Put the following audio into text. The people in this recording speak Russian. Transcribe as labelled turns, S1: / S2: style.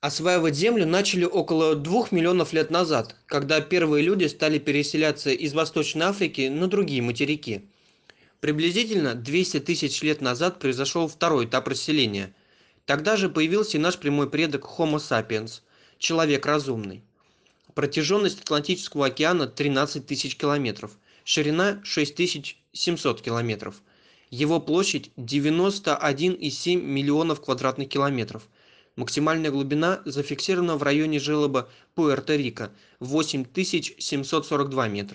S1: Осваивать Землю начали около 2 миллионов лет назад, когда первые люди стали переселяться из Восточной Африки на другие материки. Приблизительно 200 тысяч лет назад произошел второй этап расселения. Тогда же появился и наш прямой предок Homo sapiens – человек разумный. Протяженность Атлантического океана 13 тысяч километров, ширина 6700 километров. Его площадь 91,7 миллионов квадратных километров. Максимальная глубина зафиксирована в районе желоба Пуэрто-Рико – 8742 метра.